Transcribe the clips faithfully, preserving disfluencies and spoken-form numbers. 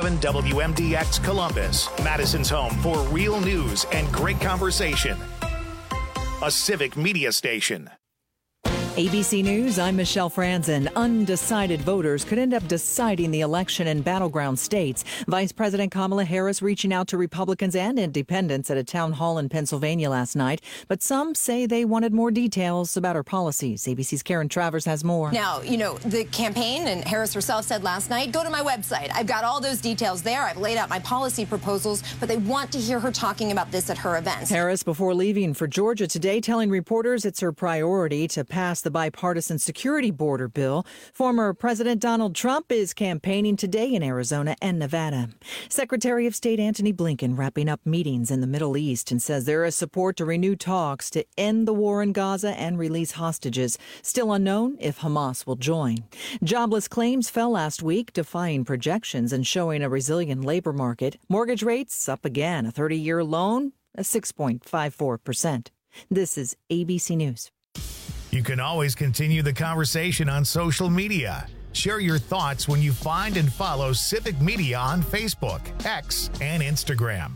seven W M D X Columbus, Madison's home for real news and great conversation. A civic media station. A B C News, I'm Michelle Franzen. Undecided voters could end up deciding the election in battleground states. Vice President Kamala Harris reaching out to Republicans and independents at a town hall in Pennsylvania last night. But some say they wanted more details about her policies. A B C's Karen Travers has more. Now, you know, the campaign and Harris herself said last night, go to my website. I've got all those details there. I've laid out my policy proposals, but they want to hear her talking about this at her events. Harris, before leaving for Georgia today, telling reporters it's her priority to pass the bipartisan security border bill. Former President Donald Trump is campaigning today in Arizona and Nevada. Secretary of State Antony Blinken wrapping up meetings in the Middle East and says there is support to renew talks to end the war in Gaza and release hostages. Still unknown if Hamas will join. Jobless claims fell last week, defying projections and showing a resilient labor market. Mortgage rates up again. A thirty-year loan, a six point five four percent. This is A B C News. You can always continue the conversation on social media. Share your thoughts when you find and follow Civic Media on Facebook, X, and Instagram.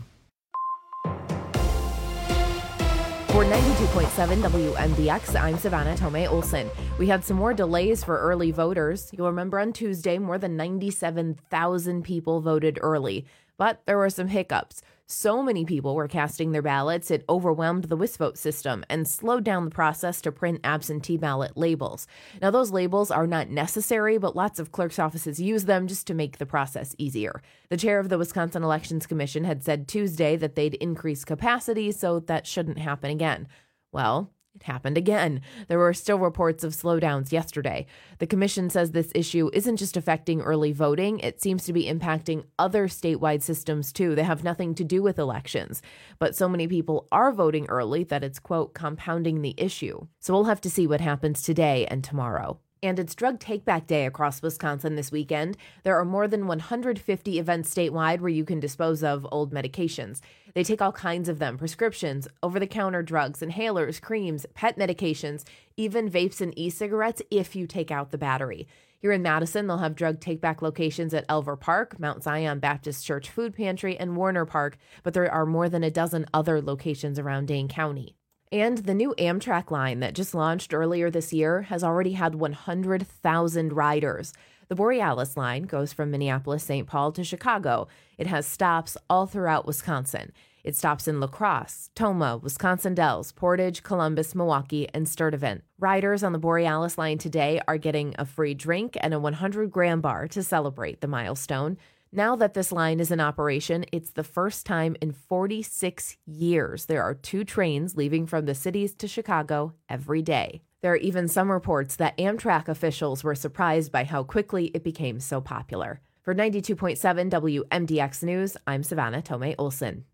For ninety-two point seven W M D X, I'm Savannah Tomei Olson. We had some more delays for early voters. You'll remember on Tuesday, more than ninety-seven thousand people voted early. But there were some hiccups. So many people were casting their ballots, it overwhelmed the WisVote system and slowed down the process to print absentee ballot labels. Now, those labels are not necessary, but lots of clerk's offices use them just to make the process easier. The chair of the Wisconsin Elections Commission had said Tuesday that they'd increase capacity, so that shouldn't happen again. Well, it happened again. There were still reports of slowdowns yesterday. The commission says this issue isn't just affecting early voting. It seems to be impacting other statewide systems, too. They have nothing to do with elections. But so many people are voting early that it's, quote, compounding the issue. So we'll have to see what happens today and tomorrow. And it's Drug Take-Back Day across Wisconsin this weekend. There are more than one hundred fifty events statewide where you can dispose of old medications. They take all kinds of them, prescriptions, over-the-counter drugs, inhalers, creams, pet medications, even vapes and e-cigarettes if you take out the battery. Here in Madison, they'll have drug take-back locations at Elver Park, Mount Zion Baptist Church Food Pantry, and Warner Park, but there are more than a dozen other locations around Dane County. And the new Amtrak line that just launched earlier this year has already had one hundred thousand riders. The Borealis line goes from Minneapolis-Saint Paul to Chicago. It has stops all throughout Wisconsin. It stops in La Crosse, Tomah, Wisconsin Dells, Portage, Columbus, Milwaukee, and Sturtevant. Riders on the Borealis line today are getting a free drink and a one hundred gram bar to celebrate the milestone. Now that this line is in operation, it's the first time in forty-six years there are two trains leaving from the cities to Chicago every day. There are even some reports that Amtrak officials were surprised by how quickly it became so popular. For ninety-two point seven W M D X News, I'm Savannah Tomei Olson.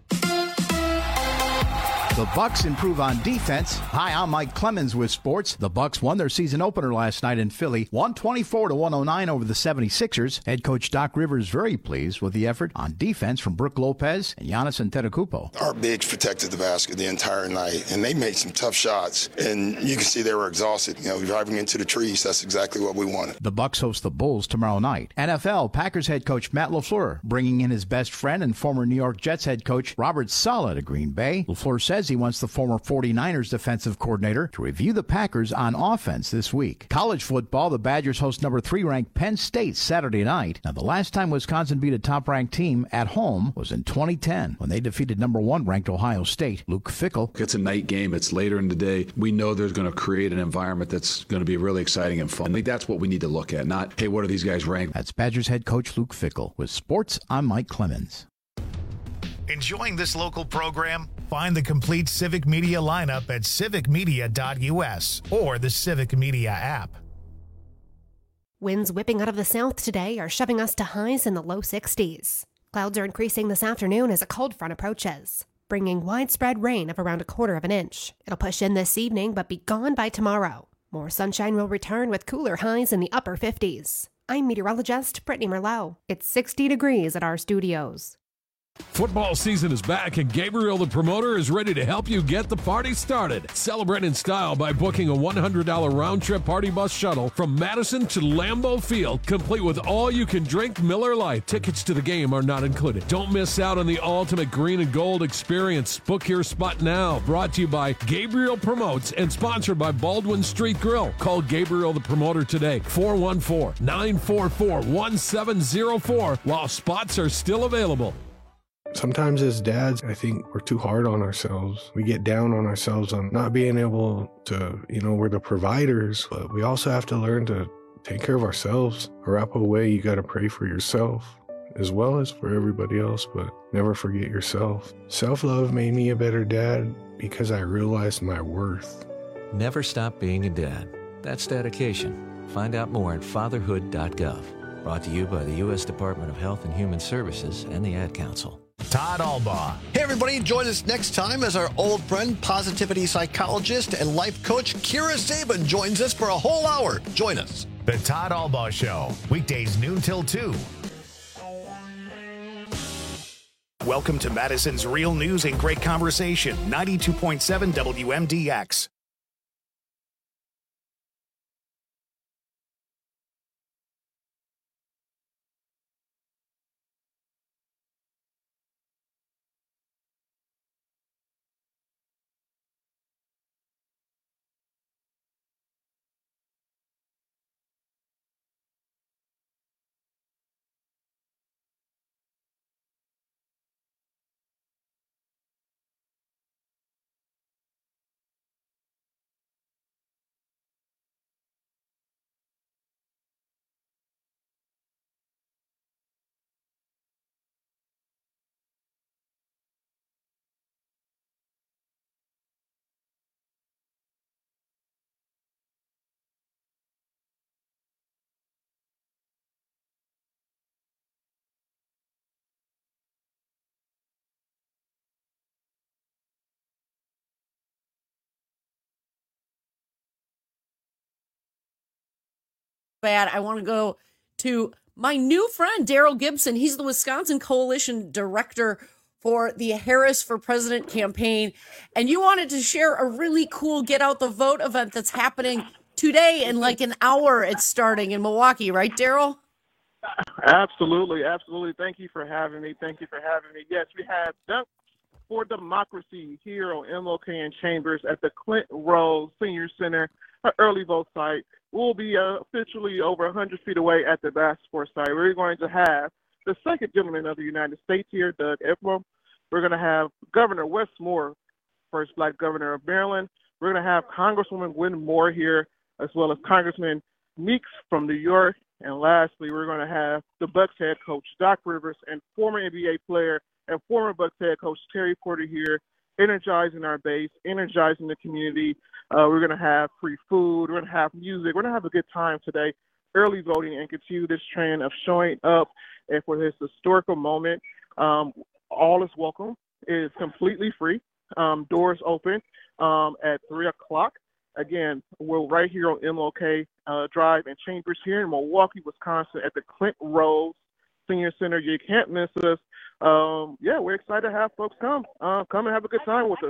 The Bucks improve on defense. Hi, I'm Mike Clemens with sports. The Bucks won their season opener last night in Philly, one twenty-four to one oh nine over the seventy-sixers. Head coach Doc Rivers very pleased with the effort on defense from Brook Lopez and Giannis Antetokounmpo. Our bigs protected the basket the entire night, and they made some tough shots, and you can see they were exhausted. You know, driving into the trees, that's exactly what we wanted. The Bucks host the Bulls tomorrow night. N F L, Packers head coach Matt LaFleur bringing in his best friend and former New York Jets head coach Robert Saleh to Green Bay. LaFleur says he wants the former forty-niners defensive coordinator to review the Packers on offense this week. College football, the Badgers host number three ranked Penn State Saturday night. Now, the last time Wisconsin beat a top-ranked team at home was in twenty ten when they defeated number one ranked Ohio State. Luke Fickell. It's a night game. It's later in the day. We know there's going to create an environment that's going to be really exciting and fun. I think that's what we need to look at, not, hey, what are these guys ranked? That's Badgers head coach Luke Fickell. With sports, I'm Mike Clemens. Enjoying this local program? Find the complete Civic Media lineup at civic media dot u s or the Civic Media app. Winds whipping out of the south today are shoving us to highs in the low sixties. Clouds are increasing this afternoon as a cold front approaches, bringing widespread rain of around a quarter of an inch. It'll push in this evening but be gone by tomorrow. More sunshine will return with cooler highs in the upper fifties. I'm meteorologist Brittany Merlot. It's sixty degrees at our studios. Football season is back, and Gabriel the Promoter is ready to help you get the party started. Celebrate in style by booking a one hundred dollars round-trip party bus shuttle from Madison to Lambeau Field, complete with all-you-can-drink Miller Lite. Tickets to the game are not included. Don't miss out on the ultimate green and gold experience. Book your spot now. Brought to you by Gabriel Promotes and sponsored by Baldwin Street Grill. Call Gabriel the Promoter today, four one four, nine four four, one seven zero four, while spots are still available. Sometimes as dads, I think we're too hard on ourselves. We get down on ourselves on not being able to, you know, we're the providers, but we also have to learn to take care of ourselves. Arapahoe way, you got to pray for yourself as well as for everybody else, but never forget yourself. Self-love made me a better dad because I realized my worth. Never stop being a dad. That's dedication. Find out more at fatherhood dot gov. Brought to you by the U S Department of Health and Human Services and the Ad Council. Todd Albaugh. Hey, everybody. Join us next time as our old friend, positivity psychologist and life coach, Kira Sabin, joins us for a whole hour. Join us. The Todd Albaugh Show. Weekdays noon till two. Welcome to Madison's Real News and Great Conversation, ninety-two point seven W M D X. Bad. I want to go to my new friend, Daryl Gibson. He's the Wisconsin Coalition Director for the Harris for President campaign. And you wanted to share a really cool Get Out the Vote event that's happening today in like an hour. It's starting in Milwaukee, right, Daryl? Absolutely. Absolutely. Thank you for having me. Thank you for having me. Yes, we have Dunk for Democracy here on M L K and Chambers at the Clinton Rose Senior Center, an early vote site. We'll be uh, officially over one hundred feet away at the basketball site. We're going to have the second gentleman of the United States here, Doug Efron. We're going to have Governor Wes Moore, first black governor of Maryland. We're going to have Congresswoman Gwen Moore here, as well as Congressman Meeks from New York. And lastly, we're going to have the Bucks head coach, Doc Rivers, and former N B A player and former Bucks head coach, Terry Porter here, energizing our base, energizing the community. Uh, we're going to have free food. We're going to have music. We're going to have a good time today, early voting, and continue this trend of showing up and for this historical moment. Um, all is welcome. It is completely free. Um, doors open um, at three o'clock. Again, we're right here on M L K uh, Drive and Chambers here in Milwaukee, Wisconsin at the Clinton Rose Senior Center. You can't miss us. Um, yeah, we're excited to have folks come. Uh, come and have a good time with us.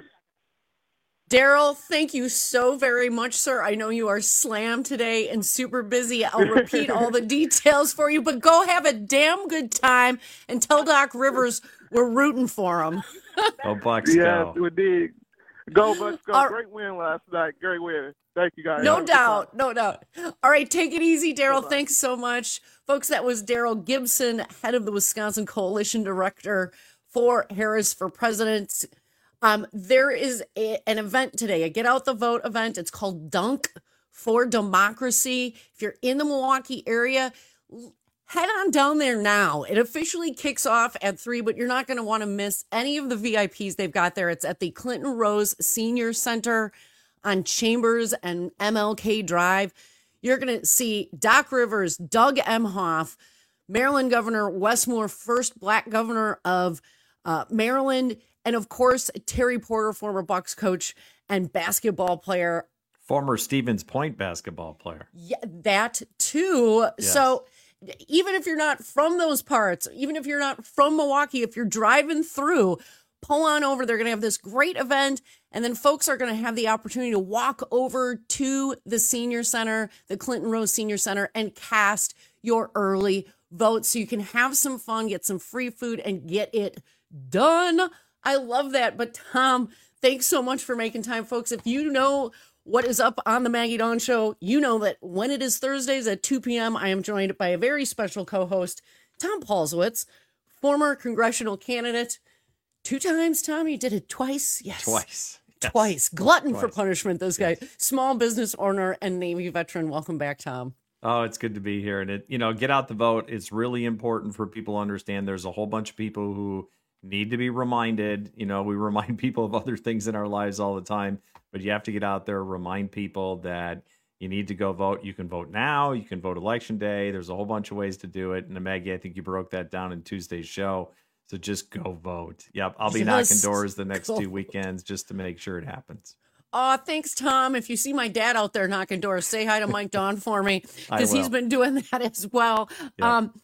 Daryl, thank you so very much, sir. I know you are slammed today and super busy. I'll repeat all the details for you, but go have a damn good time and tell Doc Rivers we're rooting for him. Go Bucks, yes, go. we did. Go Bucks, go. All Great win last night. Great win. Thank you, guys. No doubt. No doubt. All right, take it easy, Daryl. Thanks so much. Folks, that was Daryl Gibson, head of the Wisconsin Coalition Director for Harris for President. Um, there is a, an event today, a Get Out the Vote event. It's called Dunk for Democracy. If you're in the Milwaukee area, head on down there now. It officially kicks off at three, but you're not going to want to miss any of the V I Ps they've got there. It's at the Clinton Rose Senior Center on Chambers and M L K Drive. You're going to see Doc Rivers, Doug Emhoff, Maryland Governor Wes Moore, first black governor of uh, Maryland, and of course, Terry Porter, former Bucks coach and basketball player. Former Stevens Point basketball player. Yeah, that too. Yes. So even if you're not from those parts, even if you're not from Milwaukee, if you're driving through, pull on over. They're going to have this great event. And then folks are going to have the opportunity to walk over to the senior center, the Clinton Rose Senior Center, and cast your early vote so you can have some fun, get some free food, and get it done. I love that. But Tom, thanks so much for making time, folks. If you know what is up on the Maggie Dawn Show, you know that when it is Thursdays at two p.m., I am joined by a very special co-host, Tom Paulswitz, former congressional candidate. Two times, Tom? You did it twice? Yes. Twice. Yes. Twice. Glutton Twice. for punishment, this guy. Yes. Small business owner and Navy veteran. Welcome back, Tom. Oh, it's good to be here. And, it, you know, get out the vote. It's really important for people to understand there's a whole bunch of people who need to be reminded. You know, we remind people of other things in our lives all the time, but you have to get out there, remind people that you need to go vote. You can vote now. You can vote election day. There's a whole bunch of ways to do it. And Maggie, I think you broke that down in Tuesday's show. So just go vote. Yep. I'll be Yes. knocking doors the next Go. two weekends just to make sure it happens. Oh, thanks, Tom. If you see my dad out there knocking doors, say hi to Mike Dawn for me, I because he's will. been doing that as well. Yep. Um,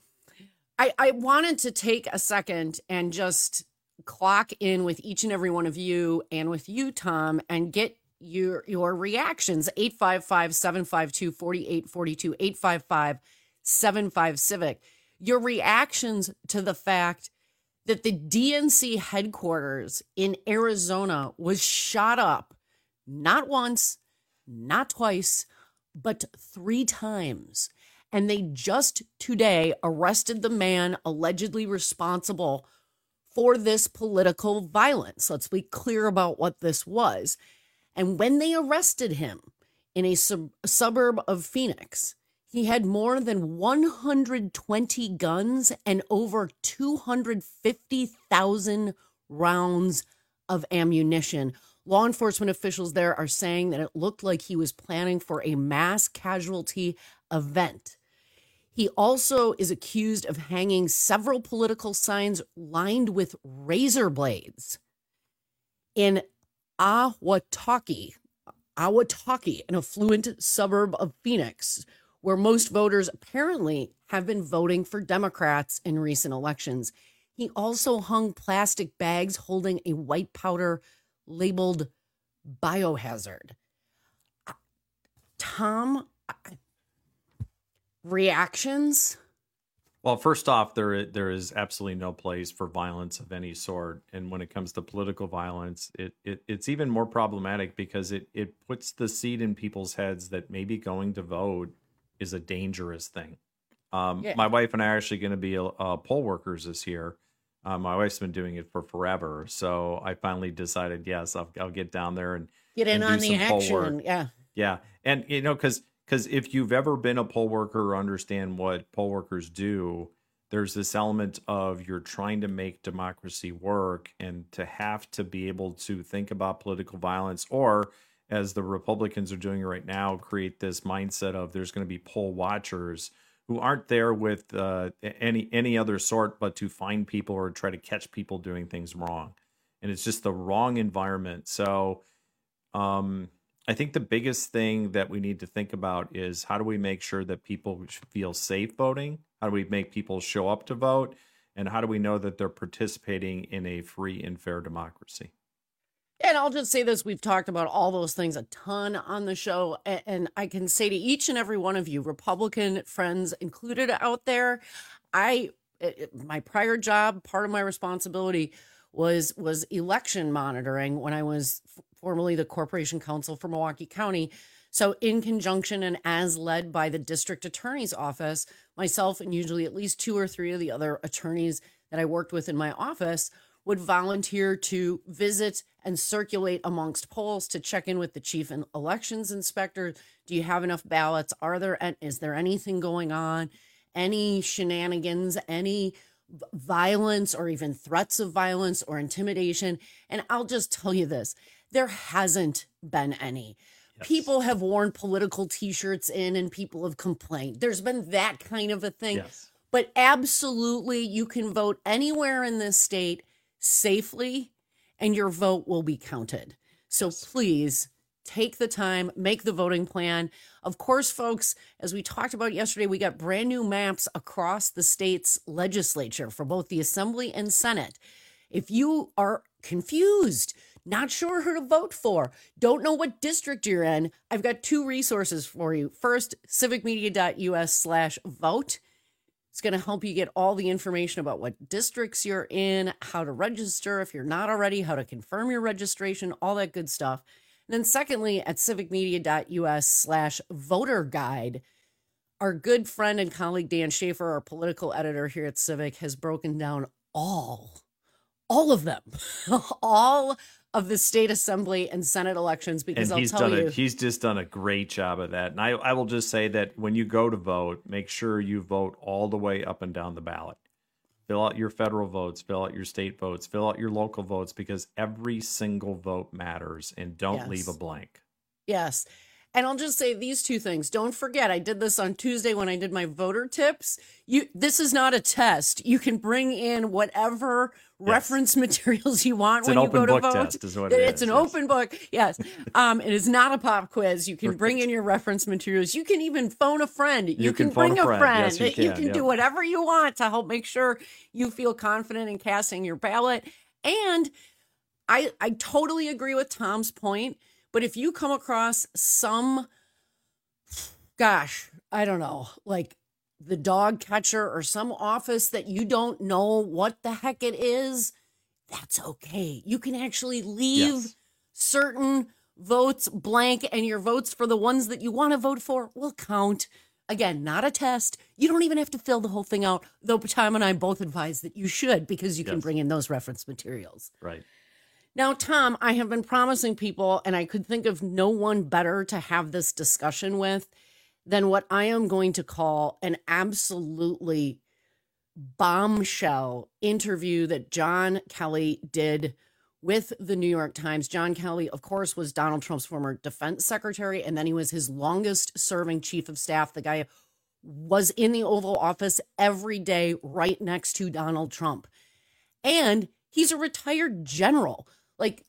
I, I wanted to take a second and just clock in with each and every one of you and with you, Tom, and get your your reactions. eight five five, seven five two, four eight four two, eight five five, seven five Civic. Your reactions to the fact that the D N C headquarters in Arizona was shot up not once, not twice, but three times. And they just today arrested the man allegedly responsible for this political violence. Let's be clear about what this was. And when they arrested him in a sub- suburb of Phoenix, he had more than one hundred twenty guns and over two hundred fifty thousand rounds of ammunition. Law enforcement officials there are saying that it looked like he was planning for a mass casualty event. He also is accused of hanging several political signs lined with razor blades in Ahwatukee, Ahwatukee, an affluent suburb of Phoenix, where most voters apparently have been voting for Democrats in recent elections. He also hung plastic bags holding a white powder labeled biohazard. Tom, reactions? Well, first off, there there is absolutely no place for violence of any sort. And when it comes to political violence, it, it it's even more problematic because it, it puts the seed in people's heads that maybe going to vote is a dangerous thing. Um, Yeah. My wife and I are actually going to be uh, poll workers this year. Uh, my wife's been doing it for forever. So I finally decided, yes, I'll, I'll get down there and Get in and on do the some poll action. work. Yeah. Yeah. And, you know, because because if you've ever been a poll worker or understand what poll workers do, there's this element of you're trying to make democracy work, and to have to be able to think about political violence, or as the Republicans are doing right now, create this mindset of there's going to be poll watchers who aren't there with uh, any any other sort, but to find people or try to catch people doing things wrong. And it's just the wrong environment. So um, I think the biggest thing that we need to think about is how do we make sure that people feel safe voting? How do we make people show up to vote? And how do we know that they're participating in a free and fair democracy? And I'll just say this, we've talked about all those things a ton on the show. a- And I can say to each and every one of you, Republican friends included out there, I, it- my prior job, part of my responsibility was, was election monitoring when I was f- formerly the Corporation Counsel for Milwaukee County. So in conjunction and as led by the district attorney's office, myself and usually at least two or three of the other attorneys that I worked with in my office would volunteer to visit and circulate amongst polls to check in with the chief and elections inspector. Do you have enough ballots? Are there, and is there anything going on? Any shenanigans, any v- violence or even threats of violence or intimidation? And I'll just tell you this, there hasn't been any. People have worn political t-shirts in and people have complained. There's been that kind of a thing. Yes. But absolutely, you can vote anywhere in this state safely and your vote will be counted. So please Take the time, make the voting plan. Of course, folks, as we talked about yesterday, we got brand new maps across the state's legislature for both the Assembly and Senate. If you are confused, not sure who to vote for, don't know what district you're in, I've got two resources for you. First, civicmedia.us slash vote. It's going to help you get all the information about what districts you're in, how to register if you're not already, how to confirm your registration, all that good stuff. And then secondly, at civicmedia.us slash voter guide, our good friend and colleague Dan Schaefer, our political editor here at Civic, has broken down all, all of them, all of the state assembly and Senate elections, because and I'll he's tell done you. A, he's just done a great job of that. And I, I will just say that when you go to vote, make sure you vote all the way up and down the ballot. Fill out your federal votes, fill out your state votes, fill out your local votes, because every single vote matters, and don't Yes. leave a blank. Yes. And I'll just say these two things. Don't forget, I did this on Tuesday when I did my voter tips. You, this is not a test. You can bring in whatever yes. reference materials you want it's when an you go open to book vote. Test is what it it's is, an yes. open book. Yes. Um, it is not a pop quiz. You can bring in your reference materials. You can even phone a friend. You, You can, can phone bring a a friend. friend. Yes, you you can, can yeah. do whatever you want to help make sure you feel confident in casting your ballot. And I, I totally agree with Tom's point. But if you come across some, gosh, I don't know, like the dog catcher or some office that you don't know what the heck it is, that's okay. You can actually leave Yes. certain votes blank, and your votes for the ones that you want to vote for will count. Again, not a test. You don't even have to fill the whole thing out, though Tom and I both advise that you should, because you can Yes. bring in those reference materials. Right. Now, Tom, I have been promising people, and I could think of no one better to have this discussion with than what I am going to call an absolutely bombshell interview that John Kelly did with the New York Times. John Kelly, of course, was Donald Trump's former defense secretary, and then he was his longest serving chief of staff. The guy was in the Oval Office every day right next to Donald Trump. And he's a retired general. Like,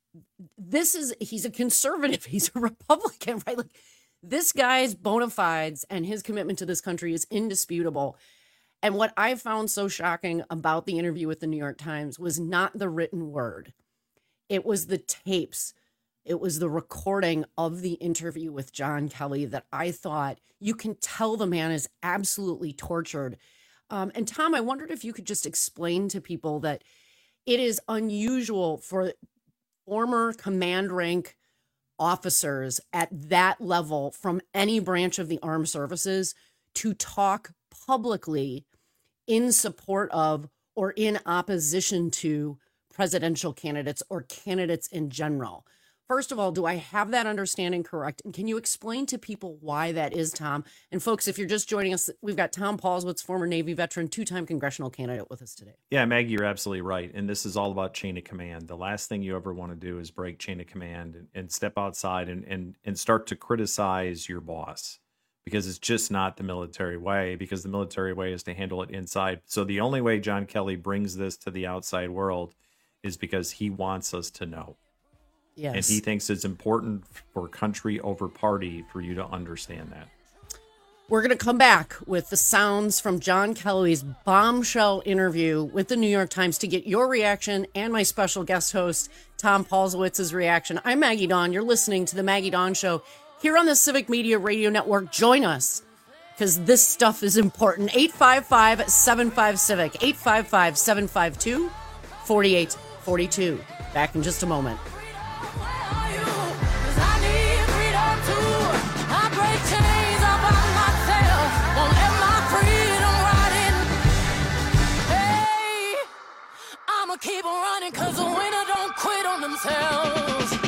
this is, he's a conservative, he's a Republican, right? Like, this guy's bona fides and his commitment to this country is indisputable. And what I found so shocking about the interview with the New York Times was not the written word. It was the tapes. It was the recording of the interview with John Kelly that I thought, you can tell the man is absolutely tortured. Um, and Tom, I wondered if you could just explain to people that it is unusual for former command rank officers at that level from any branch of the armed services to talk publicly in support of or in opposition to presidential candidates or candidates in general. First of all, do I have that understanding correct? And can you explain to people why that is, Tom? And folks, if you're just joining us, we've got Tom Paulswitz, former Navy veteran, two-time congressional candidate with us today. Yeah, Maggie, you're absolutely right. And this is all about chain of command. The last thing you ever want to do is break chain of command and, and step outside and, and, and start to criticize your boss, because it's just not the military way, because the military way is to handle it inside. So the only way John Kelly brings this to the outside world is because he wants us to know. Yes. And he thinks it's important for country over party for you to understand that. We're going to come back with the sounds from John Kelly's bombshell interview with the New York Times to get your reaction and my special guest host, Tom Paulswitz's reaction. I'm Maggie Dawn. You're listening to The Maggie Dawn Show here on the Civic Media Radio Network. Join us, because this stuff is important. eight five five, seven five, CIVIC, eight five five, seven five two, four eight four two. Back in just a moment. Keep on running, cause the winner don't quit on themselves.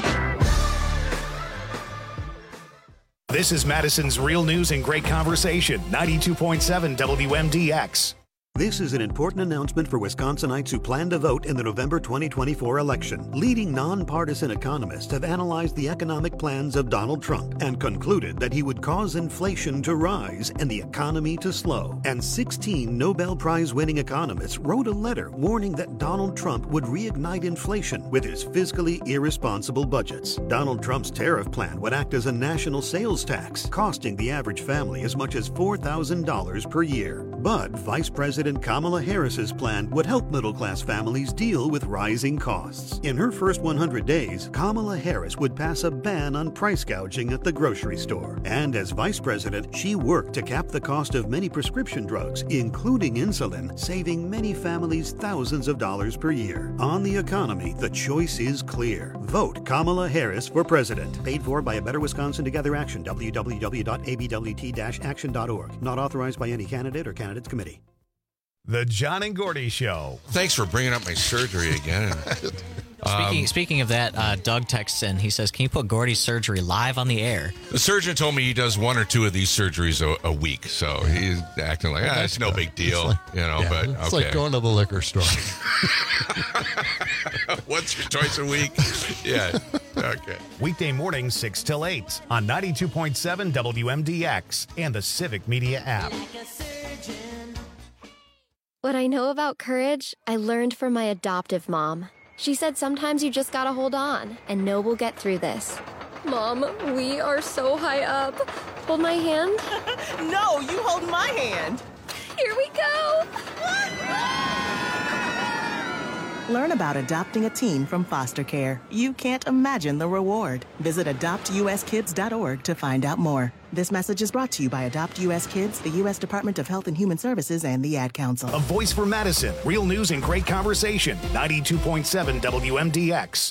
This is Madison's Real News and Great Conversation, ninety-two point seven W M D X. This is an important announcement for Wisconsinites who plan to vote in the November twenty twenty-four election. Leading nonpartisan economists have analyzed the economic plans of Donald Trump and concluded that he would cause inflation to rise and the economy to slow. And sixteen Nobel Prize-winning economists wrote a letter warning that Donald Trump would reignite inflation with his fiscally irresponsible budgets. Donald Trump's tariff plan would act as a national sales tax, costing the average family as much as four thousand dollars per year. But Vice President Kamala Harris's plan would help middle-class families deal with rising costs. In her first one hundred days, Kamala Harris would pass a ban on price gouging at the grocery store. And as vice president, she worked to cap the cost of many prescription drugs, including insulin, saving many families thousands of dollars per year. On the economy, the choice is clear. Vote Kamala Harris for president. Paid for by A Better Wisconsin Together Action, w w w dot a b w t dash action dot org. Not authorized by any candidate or candidates committee. The John and Gordy Show. Thanks for bringing up my surgery again. Speaking, Um, speaking of that, uh, Doug texts in. He says, can you put Gordy's surgery live on the air? The surgeon told me he does one or two of these surgeries a, a week, so he's acting like, ah, it's no big deal, like, you know, yeah, but it's okay. like going to the liquor store. Once or twice a week? Yeah, okay. Weekday mornings, six till eight on ninety-two point seven W M D X and the Civic Media app. What I know about courage, I learned from my adoptive mom. She said sometimes you just gotta hold on and know we'll get through this. Mom, we are so high up. Hold my hand. No, you hold my hand. Here we go. Learn about adopting a teen from foster care. You can't imagine the reward. Visit adopt u s kids dot org to find out more. This message is brought to you by Adopt U S Kids, the U S Department of Health and Human Services, and the Ad Council. A voice for Madison. Real news and great conversation. ninety-two point seven W M D X.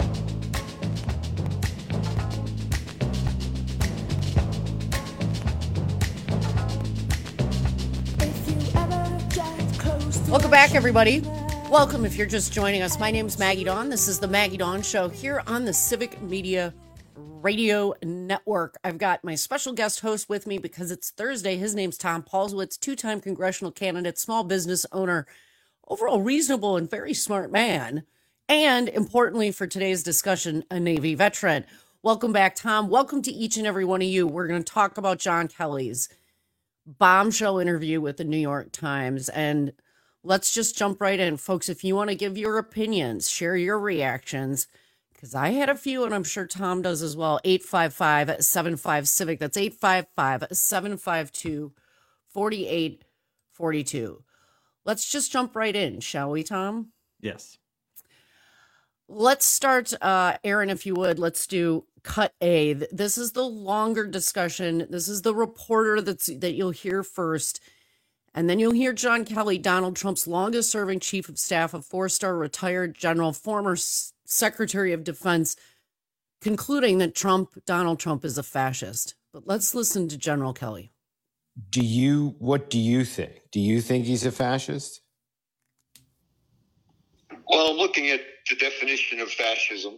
Welcome back, everybody. Welcome if you're just joining us. My name's Maggie Dawn. This is the Maggie Dawn Show here on the Civic Media Radio Network. I've got my special guest host with me because it's Thursday. His name's Tom Paulswitz, two-time congressional candidate, small business owner, overall reasonable and very smart man, and importantly for today's discussion, a Navy veteran. Welcome back, Tom. Welcome to each and every one of you. We're going to talk about John Kelly's bombshell interview with the New York Times, and let's just jump right in. Folks, if you want to give your opinions, share your reactions, because I had a few, and I'm sure Tom does as well. eight five five, seven five, CIVIC. That's eight five five, seven five two, four eight four two. Let's just jump right in, shall we, Tom? Yes. Let's start, uh, Aaron, if you would. Let's do cut A. This is the longer discussion. This is the reporter that's that you'll hear first. And then you'll hear John Kelly, Donald Trump's longest-serving chief of staff, a four-star retired general, former S- Secretary of Defense, concluding that Trump, Donald Trump, is a fascist. But let's listen to General Kelly. Do you, what do you think? Do you think he's a fascist? Well, I'm looking at the definition of fascism.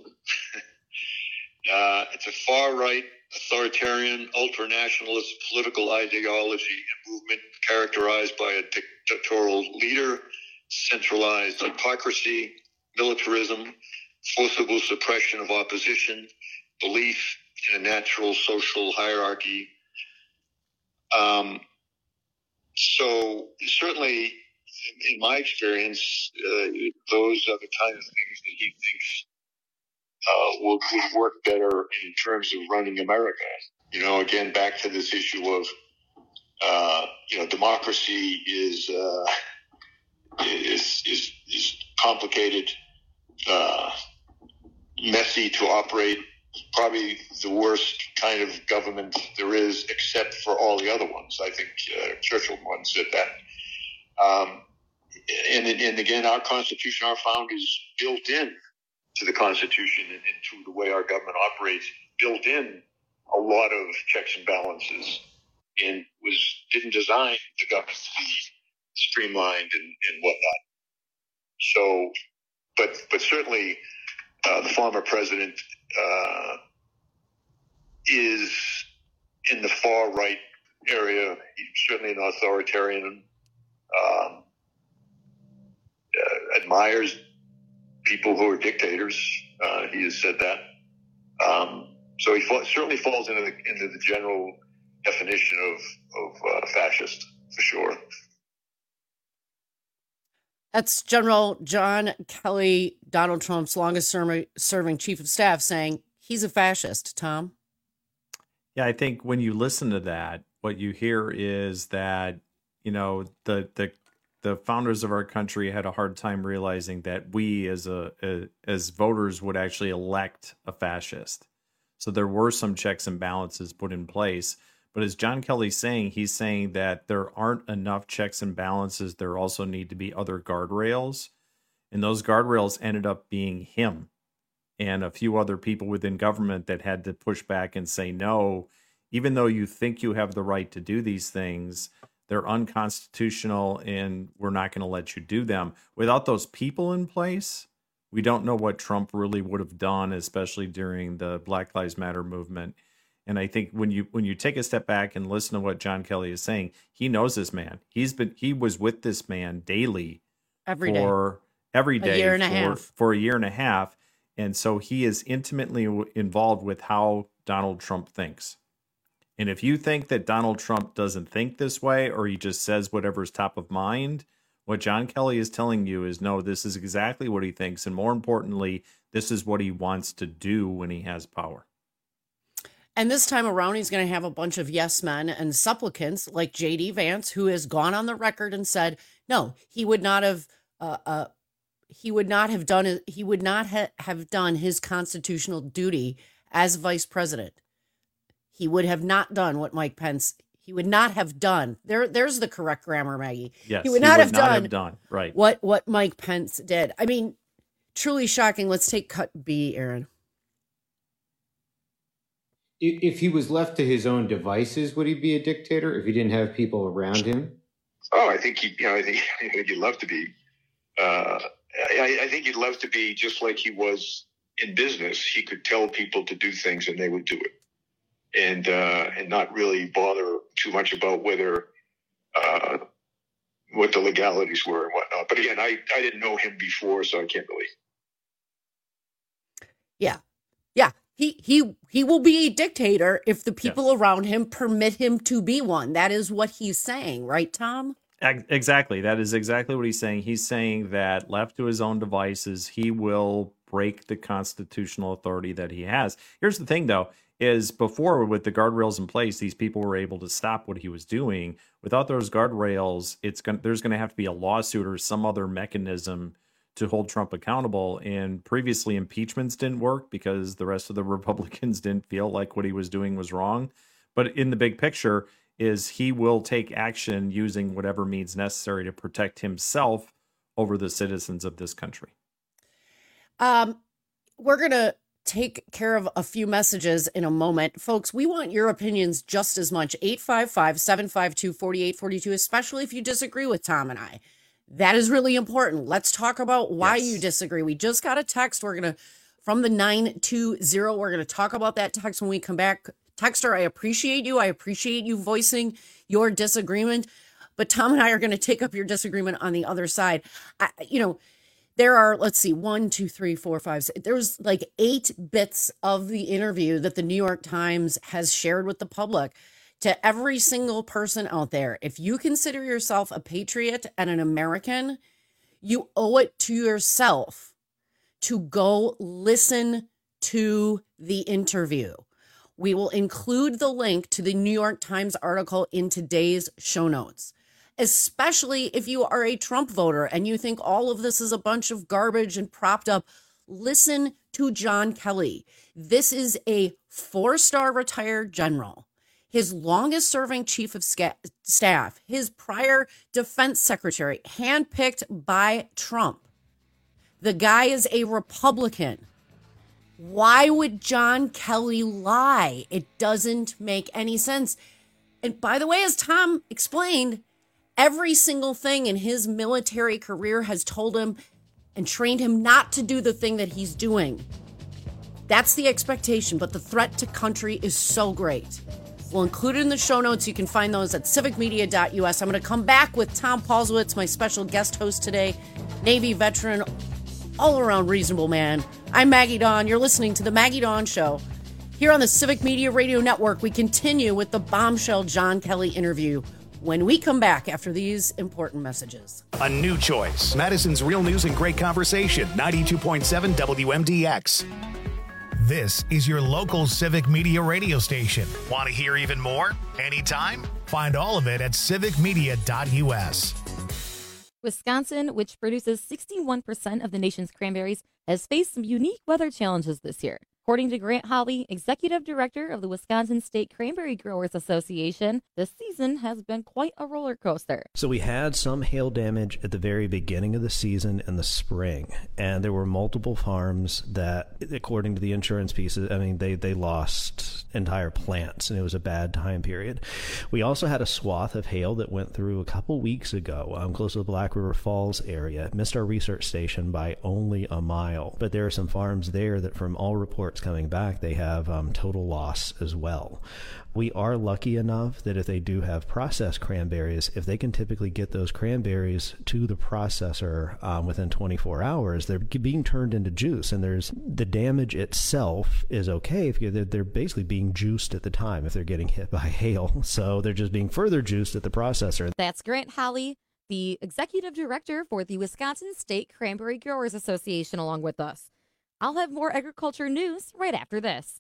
uh, it's a far-right, authoritarian, ultranationalist political ideology and movement characterized by a dictatorial leader, centralized autocracy, militarism, forcible suppression of opposition, belief in a natural social hierarchy. Um, so certainly, in my experience, uh, those are the kind of things that he thinks uh, would, would work better in terms of running America. You know, again, back to this issue of, uh, you know, democracy is uh, is, is is complicated, uh, messy to operate. Probably the worst kind of government there is, except for all the other ones. I think uh, Churchill once said that. Um, and, and again, our Constitution, our founders built in to the Constitution and, and to the way our government operates, built in a lot of checks and balances, and was didn't design the government to be streamlined and, and whatnot. So, but but certainly uh, the former president uh, is in the far right area. He's certainly an authoritarian. Um, admires people who are dictators. Uh, he has said that. Um, so he fa- certainly falls into the, into the general definition of, of uh, fascist, for sure. That's General John Kelly, Donald Trump's longest ser- serving chief of staff, saying he's a fascist. Tom? Yeah, I think when you listen to that, what you hear is that, you know, the the the founders of our country had a hard time realizing that we as a, a as voters would actually elect a fascist. So there were some checks and balances put in place. But as John Kelly's saying, he's saying that there aren't enough checks and balances. There also need to be other guardrails. And those guardrails ended up being him and a few other people within government that had to push back and say, no, even though you think you have the right to do these things, they're unconstitutional and we're not going to let you do them. Without those people in place, we don't know what Trump really would have done, especially during the Black Lives Matter movement. And I think when you when you take a step back and listen to what John Kelly is saying, he knows this man. He's been he was with this man daily every for day. every day a year and for, a half. for a year and a half. And so he is intimately involved with how Donald Trump thinks. And if you think that Donald Trump doesn't think this way, or he just says whatever's top of mind, what John Kelly is telling you is, no, this is exactly what he thinks. And more importantly, this is what he wants to do when he has power. And this time around, he's going to have a bunch of yes men and supplicants like J D Vance, who has gone on the record and said, no, he would not have, uh, uh, he would not have done, he would not ha- have done his constitutional duty as vice president. He would have not done what Mike Pence, he would not have done. There, there's the correct grammar, Maggie. Yes, he would not, he would have, not done have done right what what Mike Pence did. I mean, truly shocking. Let's take cut B, Aaron. If he was left to his own devices, would he be a dictator if he didn't have people around him? Oh, I think he, you know, I think, I think he'd love to be. Uh, I, I think he'd love to be just like he was in business. He could tell people to do things and they would do it, and uh, and not really bother too much about whether uh, what the legalities were and whatnot. But again, I, I didn't know him before, so I can't really. Yeah, yeah. He he he will be a dictator if the people yes. around him permit him to be one. That is what he's saying, right, Tom? Exactly. That is exactly what he's saying. He's saying that left to his own devices, he will break the constitutional authority that he has. Here's the thing, though, is before with the guardrails in place, these people were able to stop what he was doing. Without those guardrails, it's going there's going to have to be a lawsuit or some other mechanism to hold Trump accountable. And previously impeachments didn't work because the rest of the Republicans didn't feel like what he was doing was wrong. But in the big picture is he will take action using whatever means necessary to protect himself over the citizens of this country. Um, we're going to take care of a few messages in a moment. Folks, we want your opinions just as much. eight five five, seven five two, four eight four two, especially if you disagree with Tom and I. That is really important. Let's talk about why yes. you disagree. We just got a text. We're going to, from the nine two zero, we're going to talk about that text when we come back. Texter, I appreciate you. I appreciate you voicing your disagreement. But Tom and I are going to take up your disagreement on the other side. I, you know, there are, let's see, one, two, three, four, five, six. There's like eight bits of the interview that the New York Times has shared with the public. To every single person out there, if you consider yourself a patriot and an American, you owe it to yourself to go listen to the interview. We will include the link to the New York Times article in today's show notes, especially if you are a Trump voter and you think all of this is a bunch of garbage and propped up. Listen to John Kelly. This is a four-star retired general, his longest serving chief of staff, his prior defense secretary, handpicked by Trump. The guy is a Republican. Why would John Kelly lie? It doesn't make any sense. And by the way, as Tom explained, every single thing in his military career has told him and trained him not to do the thing that he's doing. That's the expectation, but the threat to country is so great. We'll include it in the show notes. You can find those at civic media dot U S. I'm going to come back with Tom Paulsowitz, my special guest host today, Navy veteran, all-around reasonable man. I'm Maggie Dawn. You're listening to The Maggie Dawn Show. Here on the Civic Media Radio Network, we continue with the bombshell John Kelly interview when we come back after these important messages. A new choice. Madison's Real News and Great Conversation, ninety-two point seven W M D X. This is your local Civic Media radio station. Want to hear even more? Anytime? Find all of it at civic media dot U S. Wisconsin, which produces sixty-one percent of the nation's cranberries, has faced some unique weather challenges this year. According to Grant Holly, executive director of the Wisconsin State Cranberry Growers Association, the season has been quite a roller coaster. So we had some hail damage at the very beginning of the season in the spring, and there were multiple farms that, according to the insurance pieces, I mean, they, they lost entire plants, and it was a bad time period. We also had a swath of hail that went through a couple weeks ago, um, close to the Black River Falls area. It missed our research station by only a mile, but there are some farms there that, from all reports coming back, they have um, total loss as well. We are lucky enough that if they do have processed cranberries, if they can typically get those cranberries to the processor um, within twenty-four hours, they're being turned into juice, and there's the damage itself is okay if they're, they're basically being juiced at the time if they're getting hit by hail, so they're just being further juiced at the processor. That's Grant Holly, the executive director for the Wisconsin State Cranberry Growers Association, along with us. I'll have more agriculture news right after this.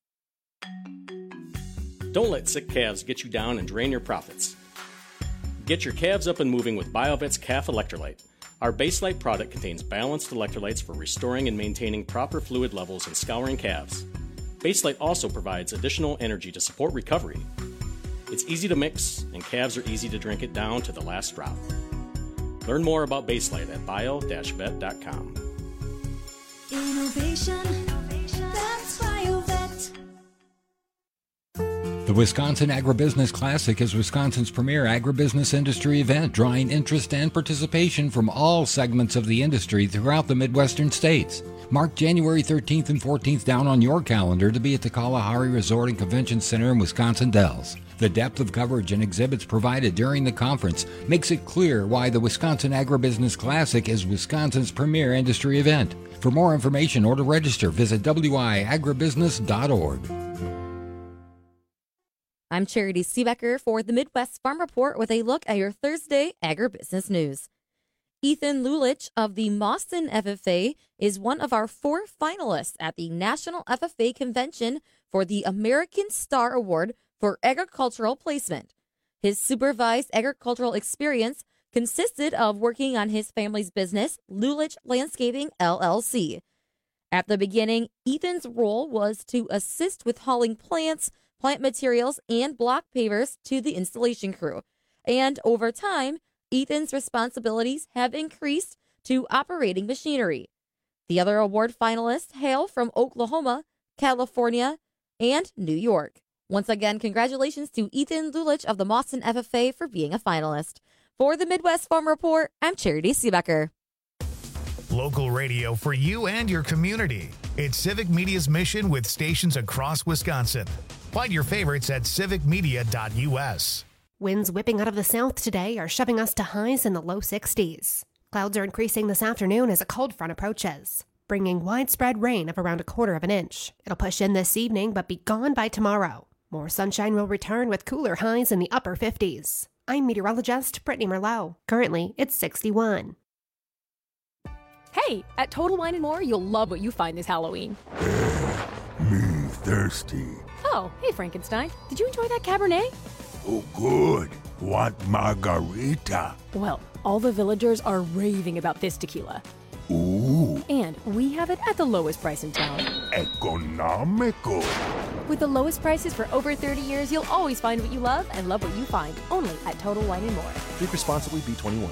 Don't let sick calves get you down and drain your profits. Get your calves up and moving with BioVet's Calf Electrolyte. Our Baselite product contains balanced electrolytes for restoring and maintaining proper fluid levels in scouring calves. Baselite also provides additional energy to support recovery. It's easy to mix, and calves are easy to drink it down to the last drop. Learn more about Baselite at bio dash vet dot com. Innovation, that's BioVet. The Wisconsin Agribusiness Classic is Wisconsin's premier agribusiness industry event, drawing interest and participation from all segments of the industry throughout the Midwestern states. Mark January thirteenth and fourteenth down on your calendar to be at the Kalahari Resort and Convention Center in Wisconsin Dells. The depth of coverage and exhibits provided during the conference makes it clear why the Wisconsin Agribusiness Classic is Wisconsin's premier industry event. For more information or to register, visit w i agribusiness dot org. I'm Charity Seebecker for the Midwest Farm Report with a look at your Thursday agribusiness news. Ethan Lulich of the Mauston F F A is one of our four finalists at the National F F A Convention for the American Star Award for Agricultural Placement. His supervised agricultural experience consisted of working on his family's business, Lulich Landscaping, L L C. At the beginning, Ethan's role was to assist with hauling plants, plant materials, and block pavers to the installation crew. And over time, Ethan's responsibilities have increased to operating machinery. The other award finalists hail from Oklahoma, California, and New York. Once again, congratulations to Ethan Lulich of the Mauston F F A for being a finalist. For the Midwest Farm Report, I'm Charity Seebecker. Local radio for you and your community. It's Civic Media's mission with stations across Wisconsin. Find your favorites at civic media dot U S. Winds whipping out of the south today are shoving us to highs in the low sixties. Clouds are increasing this afternoon as a cold front approaches, bringing widespread rain of around a quarter of an inch. It'll push in this evening but be gone by tomorrow. More sunshine will return with cooler highs in the upper fifties. I'm meteorologist Brittany Merlot. Currently, it's sixty-one. Hey, at Total Wine and More, you'll love what you find this Halloween. Me thirsty. Oh, hey Frankenstein. Did you enjoy that Cabernet? Oh, good. Want margarita? Well, all the villagers are raving about this tequila. Ooh. And we have it at the lowest price in town. Economical. With the lowest prices for over thirty years, you'll always find what you love and love what you find. Only at Total Wine and More. Drink responsibly, B twenty-one.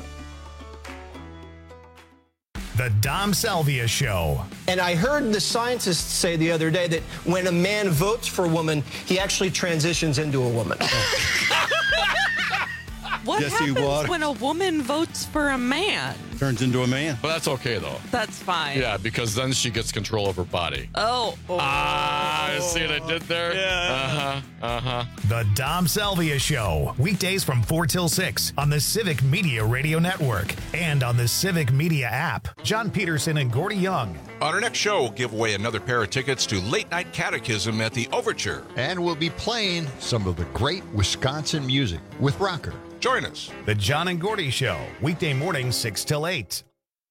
The Dom Salvia Show. And I heard the scientists say the other day that when a man votes for a woman, he actually transitions into a woman. What Jesse happens Watt when a woman votes for a man? turns into a man. But that's okay, though. That's fine. Yeah, because then she gets control of her body. Oh. oh. Ah, you see what I did there? Yeah. Uh-huh, uh-huh. The Dom Salvia Show, weekdays from four till six on the Civic Media Radio Network and on the Civic Media app. John Peterson and Gordy Young. On our next show, we'll give away another pair of tickets to Late Night Catechism at the Overture. And we'll be playing some of the great Wisconsin music with Rocker. Join us. The John and Gordy Show, weekday mornings six till eight.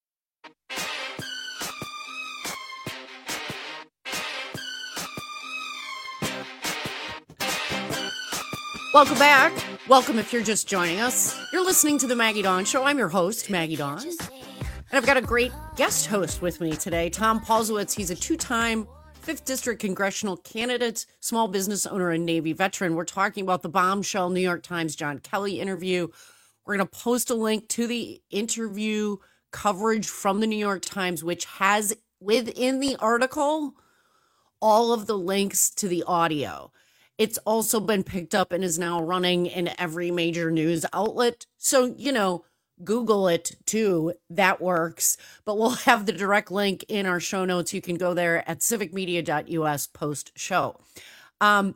Welcome back. Welcome if you're just joining us. You're listening to the Maggie Dawn Show. I'm your host, Maggie Dawn. And I've got a great guest host with me today, Tom Paulsowitz. He's a two-time fifth District congressional candidate, small business owner, and Navy veteran. We're talking about the bombshell New York Times John Kelly interview. We're going to post a link to the interview coverage from the New York Times, which has within the article all of the links to the audio. It's also been picked up and is now running in every major news outlet. So, you know, Google it too. That works. But we'll have the direct link in our show notes. You can go there at civic media dot U S post show. Um,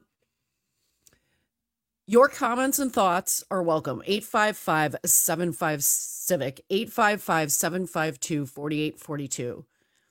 your comments and thoughts are welcome. eight five five, seven five, civic, eight five five, seven five two, four eight four two.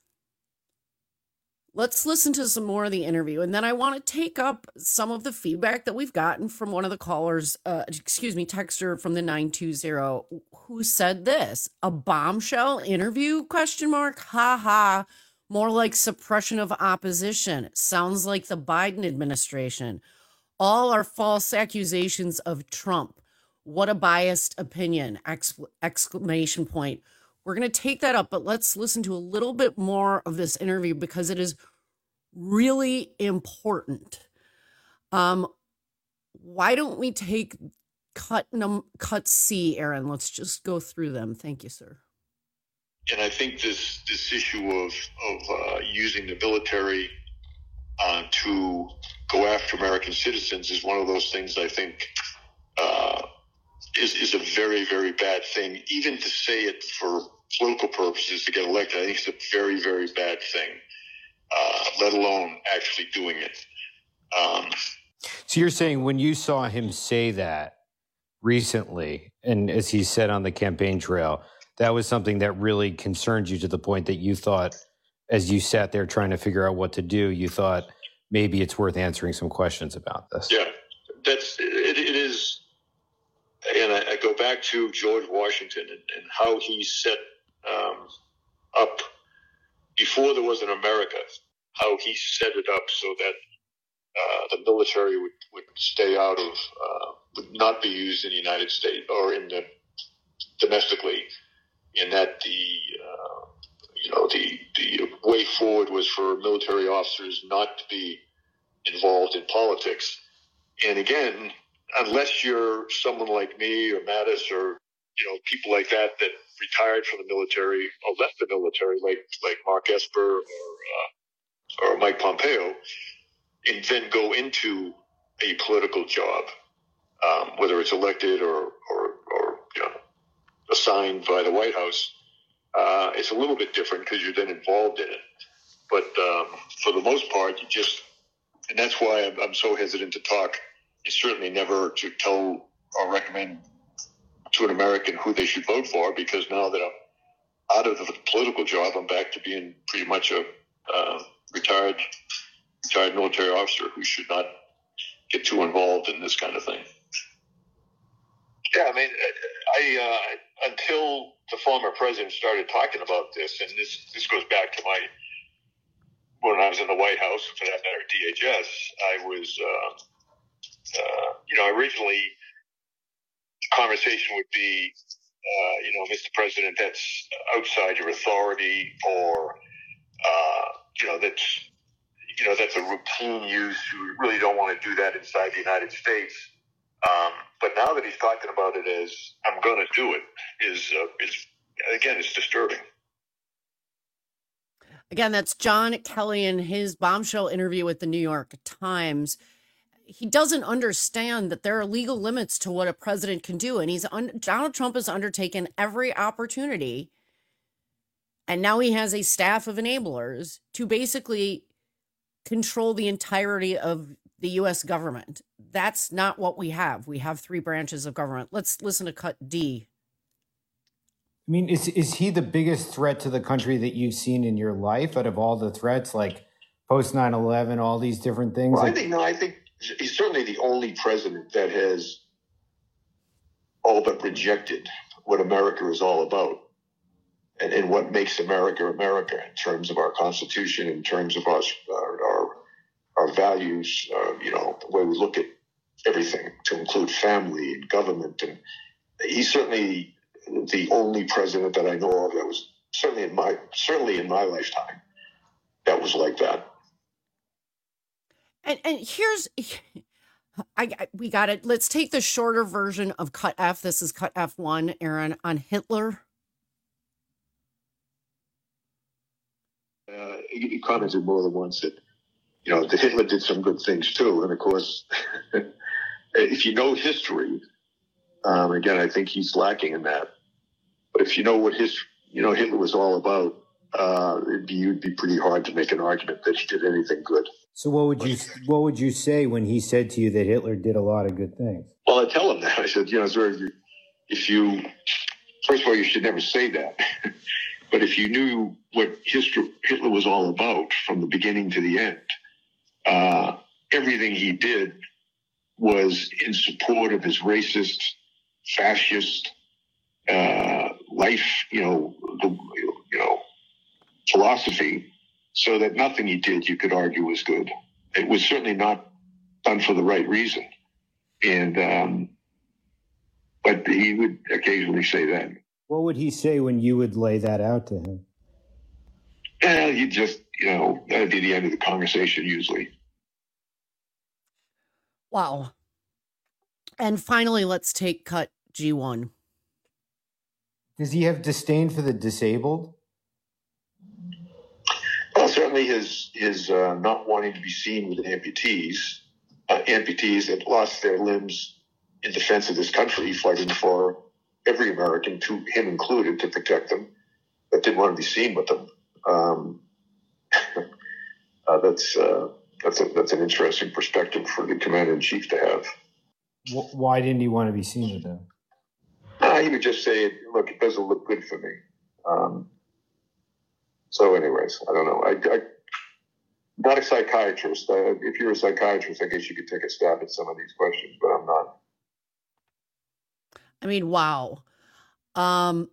Let's listen to some more of the interview. And then I want to take up some of the feedback that we've gotten from one of the callers, uh, excuse me, texter from the nine two zero, who said this: a bombshell interview, question mark, ha ha, more like suppression of opposition. Sounds like the Biden administration. All are false accusations of Trump. What a biased opinion, Exc- exclamation point. We're going to take that up, but let's listen to a little bit more of this interview because it is really important. Um, why don't we take cut num cut C, Aaron? Let's just go through them. Thank you, sir. And I think this this issue of of uh, using the military uh, to go after American citizens is one of those things I think uh, is is a very, very bad thing. Even to say it for political purposes to get elected, I think it's a very, very bad thing, uh, let alone actually doing it. Um, so you're saying when you saw him say that recently, and as he said on the campaign trail, that was something that really concerned you to the point that you thought, as you sat there trying to figure out what to do, you thought maybe it's worth answering some questions about this. Yeah, that's it, it is. And I, I go back to George Washington and, and how he set um, up, before there was an America, how he set it up so that uh, the military would, would stay out of, uh, would not be used in the United States or in the domestically, in that the, uh, you know, the, the way forward was for military officers not to be involved in politics. And again, unless you're someone like me or Mattis or, you know, people like that that retired from the military or left the military, like like Mark Esper or uh, or Mike Pompeo, and then go into a political job, um, whether it's elected or or, or you know, assigned by the White House, uh, it's a little bit different because you're then involved in it. But um, for the most part, you just, and that's why I'm, I'm so hesitant to talk. It's certainly never to tell or recommend to an American who they should vote for, because now that I'm out of the political job, I'm back to being pretty much a uh, retired retired military officer who should not get too involved in this kind of thing. Yeah, I mean, I uh, until the former president started talking about this, and this this goes back to my when I was in the White House, for that matter, D H S. I was. Uh, Uh, you know, originally, conversation would be, uh, you know, Mister President, that's outside your authority, or, uh, you know, that's, you know, that's a routine use. You really don't want to do that inside the United States. Um, but now that he's talking about it as I'm going to do it, is uh, is again, it's disturbing. Again, that's John Kelly in his bombshell interview with the New York Times. he doesn't understand that there are legal limits to what a president can do. And he's un- Donald Trump has undertaken every opportunity. And now he has a staff of enablers to basically control the entirety of the U S government. That's not what we have. We have three branches of government. Let's listen to cut D. I mean, is is he the biggest threat to the country that you've seen in your life out of all the threats, like post nine eleven, all these different things? Well, like- I think, no, I think he's certainly the only president that has all but rejected what America is all about and, and what makes America America in terms of our Constitution, in terms of our our, our, our values, uh, you know, the way we look at everything to include family and government. And he's certainly the only president that I know of that was certainly in my certainly in my lifetime that was like that. And and here's, I, I we got it. Let's take the shorter version of cut F. This is cut F one, Aaron, on Hitler. Uh, he commented more than once that, you know, that Hitler did some good things too. And of course, if you know history, um, again, I think he's lacking in that. But if you know what his, you know, Hitler was all about, uh, it'd be, it'd be pretty hard to make an argument that he did anything good. So what would you what would you say when he said to you that Hitler did a lot of good things? Well, I tell him that. I said, you know, sir, if you, if you first of all, you should never say that. But if you knew what history, Hitler was all about from the beginning to the end, uh, everything he did was in support of his racist, fascist uh, life, you know, the, you know, philosophy. So that nothing he did, you could argue, was good. It was certainly not done for the right reason. And, um, but he would occasionally say that. What would he say when you would lay that out to him? Eh, you just, you know, that'd be the end of the conversation usually. Wow. And finally, let's take cut G one. Does he have disdain for the disabled? Well, certainly his his uh, not wanting to be seen with amputees, uh, amputees that lost their limbs in defense of this country, fighting for every American, to him included, to protect them, that didn't want to be seen with them. Um, uh, that's uh, that's a, that's an interesting perspective for the commander in chief to have. Why didn't he want to be seen with them? Uh, he would just say, "Look, it doesn't look good for me." Um, So anyways, I don't know. I, I, not a psychiatrist. Uh, if you're a psychiatrist, I guess you could take a stab at some of these questions, but I'm not. I mean, wow. Um,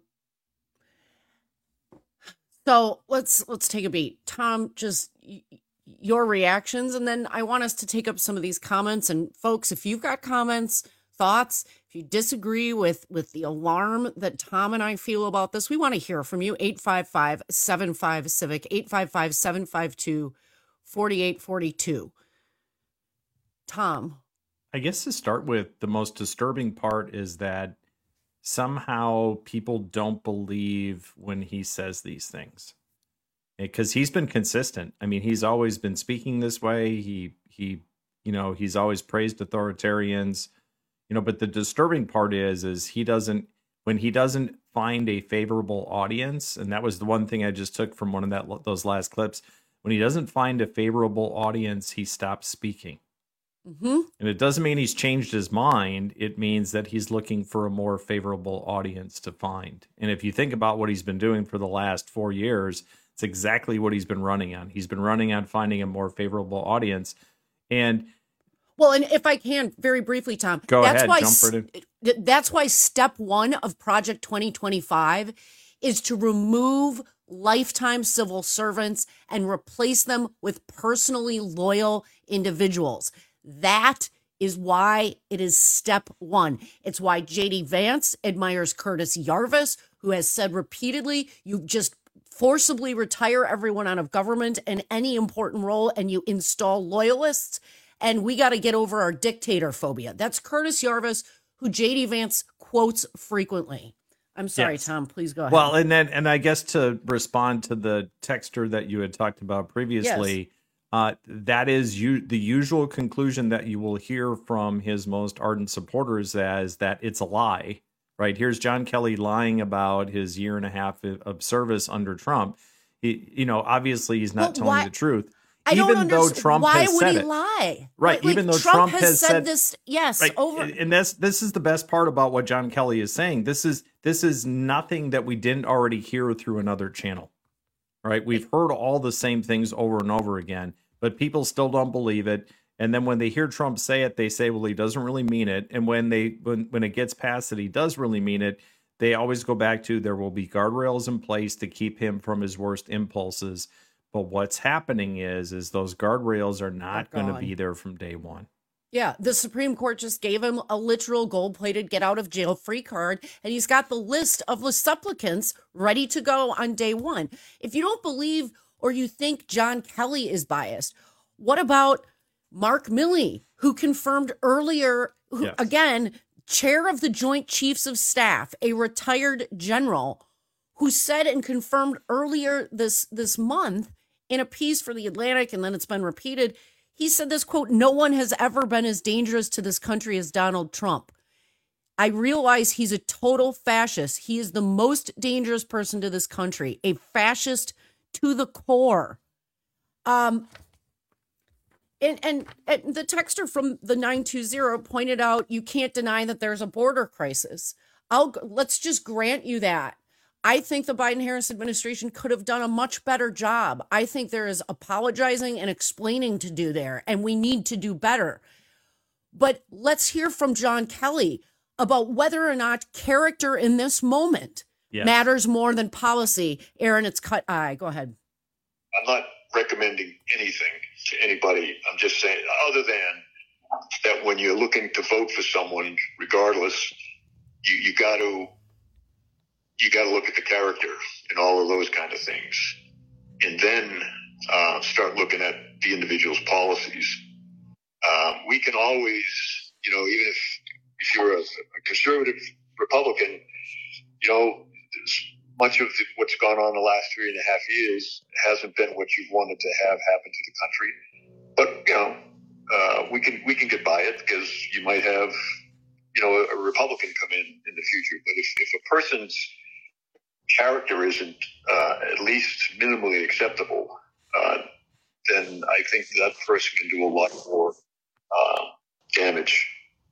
so let's let's take a beat. Tom, just y- your reactions, and then I want us to take up some of these comments. And folks, if you've got comments, thoughts, if you disagree with, with the alarm that Tom and I feel about this, we want to hear from you. eight five five, seven five, civic, eight five five, seven five two, four eight four two. Tom. I guess to start with, the most disturbing part is that somehow people don't believe when he says these things. Because he's been consistent. I mean, he's always been speaking this way. He, he, you know, he's always praised authoritarians. You know, but the disturbing part is, is he doesn't, when he doesn't find a favorable audience, and that was the one thing I just took from one of that those last clips, when he doesn't find a favorable audience, he stops speaking. Mm-hmm. And it doesn't mean he's changed his mind. It means that he's looking for a more favorable audience to find. And if you think about what he's been doing for the last four years, it's exactly what he's been running on. He's been running on finding a more favorable audience. And Well, and if I can, very briefly, Tom, Go that's ahead, why jump right in. that's why step one of Project twenty twenty-five is to remove lifetime civil servants and replace them with personally loyal individuals. That is why it is step one. It's why J D Vance admires Curtis Yarvis, who has said repeatedly, you just forcibly retire everyone out of government and any important role, and you install loyalists. And we got to get over our dictator phobia. That's Curtis Yarvis, who J D Vance quotes frequently. I'm sorry, Yes. Tom, please go ahead. Well, and then, and I guess to respond to the texter that you had talked about previously, Uh, that is you, the usual conclusion that you will hear from his most ardent supporters as that it's a lie, right? Here's John Kelly lying about his year and a half of service under Trump. He, you know, obviously he's not Well, telling why- the truth. I even don't though understand. Trump Why has would said he it. lie? Right, Like, even though Trump, Trump has, has said, said- this, yes, Right. over. And this this is the best part about what John Kelly is saying. This is this is nothing that we didn't already hear through another channel. Right? We've heard all the same things over and over again, but people still don't believe it. And then when they hear Trump say it, they say, well, he doesn't really mean it. And when they when, when it gets past that he does really mean it, they always go back to there will be guardrails in place to keep him from his worst impulses. But what's happening is, is those guardrails are not going to gone. be there from day one. Yeah, the Supreme Court just gave him a literal gold-plated get-out-of-jail-free card, and he's got the list of the supplicants ready to go on day one. If you don't believe or you think John Kelly is biased, what about Mark Milley, who confirmed earlier, who, Yes. again, chair of the Joint Chiefs of Staff, a retired general, who said and confirmed earlier this, this month in a piece for The Atlantic, and then it's been repeated, he said this, quote, "No one has ever been as dangerous to this country as Donald Trump. I realize he's a total fascist. He is the most dangerous person to this country, a fascist to the core." Um, and, and, and the texter from the nine two zero pointed out, you can't deny that there's a border crisis. I'll let's just grant you that. I think the Biden-Harris administration could have done a much better job. I think there is apologizing and explaining to do there, and we need to do better. But let's hear from John Kelly about whether or not character in this moment Yes. matters more than policy. Aaron, it's cut eye. Go ahead. I'm not recommending anything to anybody. I'm just saying, other than that, when you're looking to vote for someone, regardless, you, you got to you got to look at the character and all of those kind of things, and then uh, start looking at the individual's policies. Uh, we can always, you know, even if if you're a, a conservative Republican, you know, much of the, what's gone on the last three and a half years hasn't been what you've wanted to have happen to the country. But you know, uh, we can we can get by it because you might have, you know, a, a Republican come in in the future. But if, if a person's character isn't uh, at least minimally acceptable, uh, then I think that person can do a lot more uh, damage.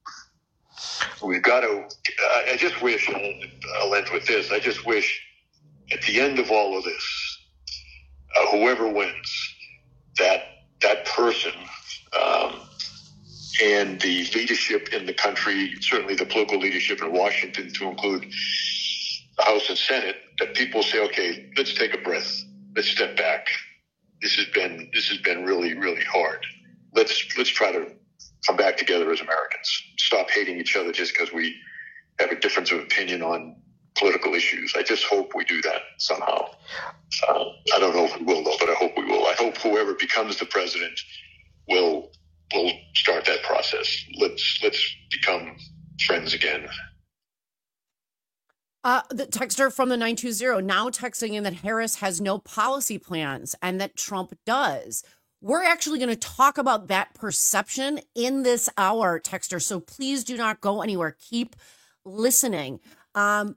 We've got to, I just wish, and I'll end with this, I just wish at the end of all of this, uh, whoever wins, that that person um, and the leadership in the country, certainly the political leadership in Washington to include the House and Senate, that people say, okay, let's take a breath. Let's step back. This has been, this has been really, really hard. Let's, let's try to come back together as Americans. Stop hating each other just because we have a difference of opinion on political issues. I just hope we do that somehow. Uh, I don't know if we will, though, but I hope we will. I hope whoever becomes the president will will start that process. Let's let's become friends again. Uh, the texter from the nine two zero now texting in that Harris has no policy plans and that Trump does. We're actually going to talk about that perception in this hour, texter. So please do not go anywhere. Keep listening. Um,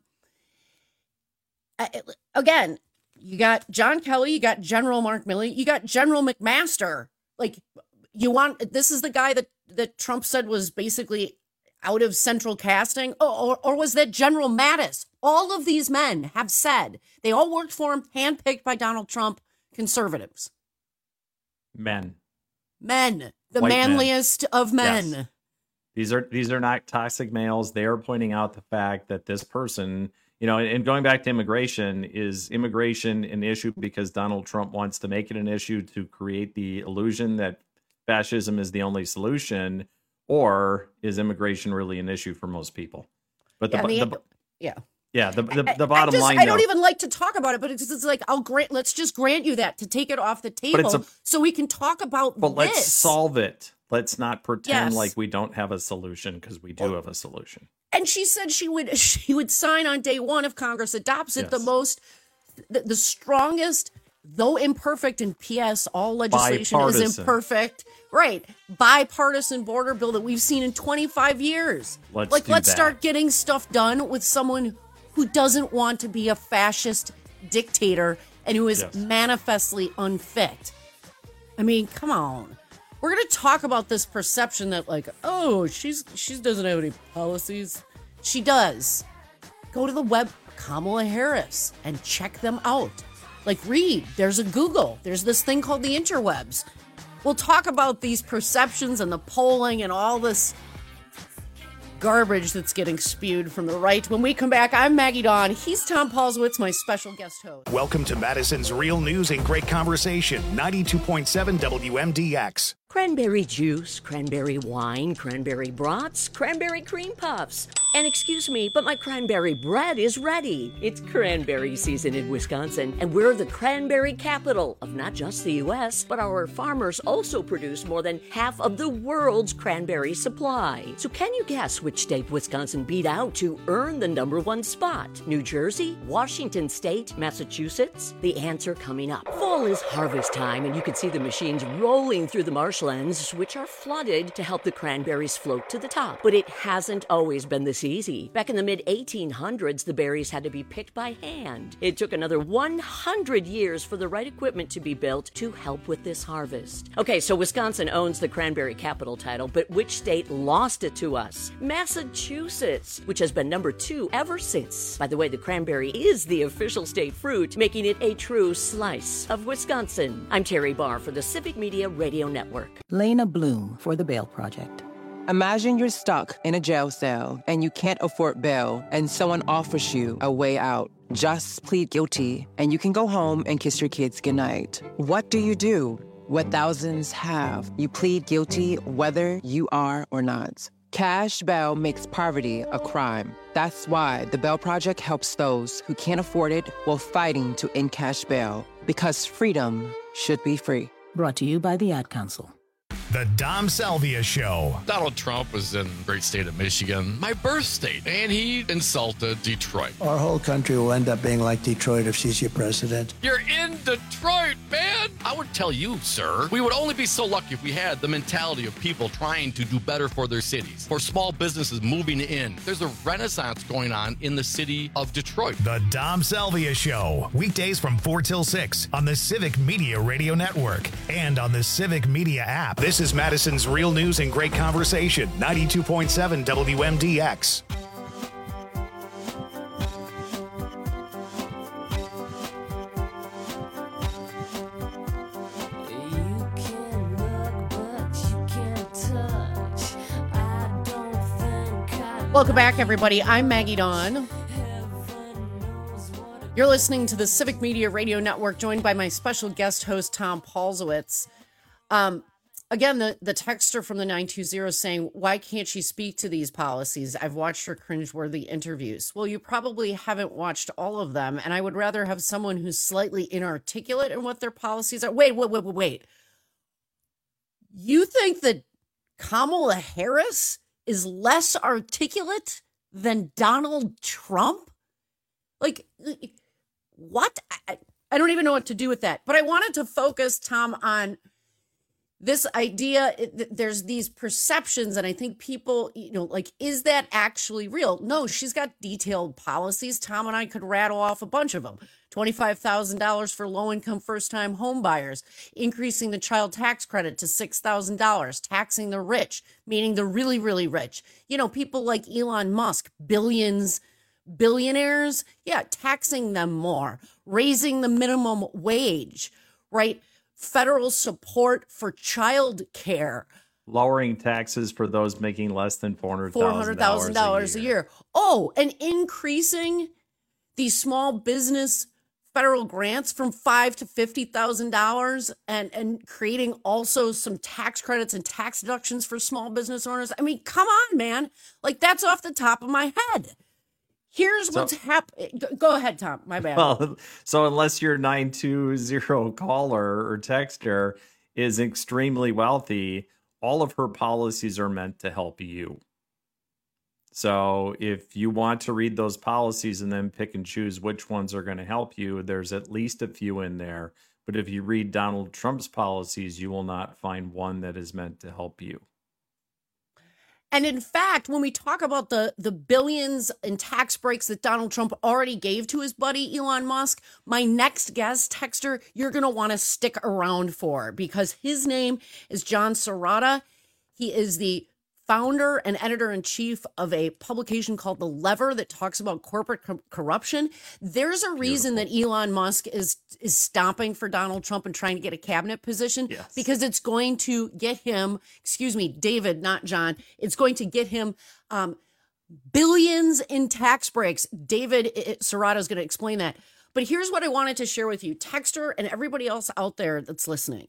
again, you got John Kelly, you got General Mark Milley, you got General McMaster. Like, you want, this is the guy that, that Trump said was basically out of central casting. Oh, or, or was that General Mattis? All of these men have said they all worked for him, handpicked by Donald Trump, conservatives. Men. Men. The White men. manliest of men. Yes. These are these are not toxic males. They are pointing out the fact that this person, you know, and going back to immigration, is immigration an issue because Donald Trump wants to make it an issue to create the illusion that fascism is the only solution, or is immigration really an issue for most people? But the, Yeah, the- the yeah. yeah, the the, I- the bottom I just, line. I don't though- even like to talk about it, but it's, it's like, I'll grant, let's just grant you that to take it off the table it's a- so we can talk about But let's this. solve it. Let's not pretend Yes. like we don't have a solution, because we do have a solution. And she said she would she would sign on day one if Congress adopts it. The Yes. most, the, the strongest though imperfect, and P S all legislation Bipartisan. is imperfect. Right. Bipartisan border bill that we've seen in twenty-five years. Let's like, do let's that. start getting stuff done with someone who doesn't want to be a fascist dictator and who is Yes. manifestly unfit. I mean, come on. We're going to talk about this perception that, like, oh, she's she doesn't have any policies. She does. Go to the web, Kamala Harris, and check them out. Like, read. There's a Google. There's this thing called the interwebs. We'll talk about these perceptions and the polling and all this garbage that's getting spewed from the right. When we come back, I'm Maggie Dawn. He's Tom Paulswitz, my special guest host. Welcome to Madison's Real News and Great Conversation, ninety-two point seven W M D X. Cranberry juice, cranberry wine, cranberry brats, cranberry cream puffs. And excuse me, but my cranberry bread is ready. It's cranberry season in Wisconsin, and we're the cranberry capital of not just the U S, but our farmers also produce more than half of the world's cranberry supply. So can you guess which state Wisconsin beat out to earn the number one spot? New Jersey, Washington State, Massachusetts? The answer coming up. Fall is harvest time, and you can see the machines rolling through the marshlands, which are flooded to help the cranberries float to the top. But it hasn't always been this easy. Back in the mid eighteen hundreds, the berries had to be picked by hand. It took another one hundred years for the right equipment to be built to help with this harvest. Okay, so Wisconsin owns the cranberry capital title, but which state lost it to us? Massachusetts, which has been number two ever since. By the way, the cranberry is the official state fruit, making it a true slice of Wisconsin. I'm Terry Barr for the Civic Media Radio Network. Lena Bloom for the Bail Project. Imagine you're stuck in a jail cell and you can't afford bail, and someone offers you a way out. Just plead guilty and you can go home and kiss your kids goodnight. What do you do? What thousands have. You plead guilty whether you are or not. Cash bail makes poverty a crime. That's why the Bail Project helps those who can't afford it while fighting to end cash bail. Because freedom should be free. Brought to you by the Ad Council. The Dom Salvia Show. Donald Trump was in the great state of Michigan, my birth state, and he insulted Detroit. Our whole country will end up being like Detroit if she's your president. You're in Detroit, man! I would tell you, sir, we would only be so lucky if we had the mentality of people trying to do better for their cities, for small businesses moving in. There's a renaissance going on in the city of Detroit. The Dom Salvia Show. Weekdays from four till six on the Civic Media Radio Network and on the Civic Media app. This is Madison's Real News and Great Conversation, ninety-two point seven W M D X. Welcome back, everybody. I'm Maggie Dawn. You're listening to the Civic Media Radio Network, joined by my special guest host, Tom Paulswitz. Um, again, the, the texter from the nine two zero saying, why can't she speak to these policies? I've watched her cringeworthy interviews. Well, you probably haven't watched all of them, and I would rather have someone who's slightly inarticulate in what their policies are. Wait, wait, wait, wait, wait. You think that Kamala Harris is less articulate than Donald Trump? Like, what? I, I don't even know what to do with that. But I wanted to focus, Tom, on this idea. There's these perceptions, and I think people, you know, like, is that actually real? No, she's got detailed policies. Tom and I could rattle off a bunch of them. twenty-five thousand dollars for low-income first-time home buyers, increasing the child tax credit to six thousand dollars, taxing the rich, meaning the really, really rich. You know, people like Elon Musk, billions, billionaires, yeah, taxing them more, raising the minimum wage, right? Federal support for child care. Lowering taxes for those making less than four hundred thousand dollars dollars a year. Oh, and increasing these small business federal grants from five to fifty thousand dollars, and and creating also some tax credits and tax deductions for small business owners. I mean, come on, man! Like, that's off the top of my head. Here's So- what's happening. Go ahead, Tom. My bad. Well, so unless your nine two zero caller or texter is extremely wealthy, all of her policies are meant to help you. So if you want to read those policies and then pick and choose which ones are going to help you, there's at least a few in there But if you read Donald Trump's policies, you will not find one that is meant to help you. And in fact, when we talk about the, the billions in tax breaks that Donald Trump already gave to his buddy Elon Musk, my next guest, Texter, you're going to want to stick around for, because his name is John Serrata. He is the founder and editor-in-chief of a publication called The Lever that talks about corporate co- corruption. There's a reason Beautiful. that Elon Musk is is stomping for Donald Trump and trying to get a cabinet position, yes. because it's going to get him, excuse me, David, not John, it's going to get him um, billions in tax breaks. David Serrata is going to explain that. But here's what I wanted to share with you, Texter and everybody else out there that's listening.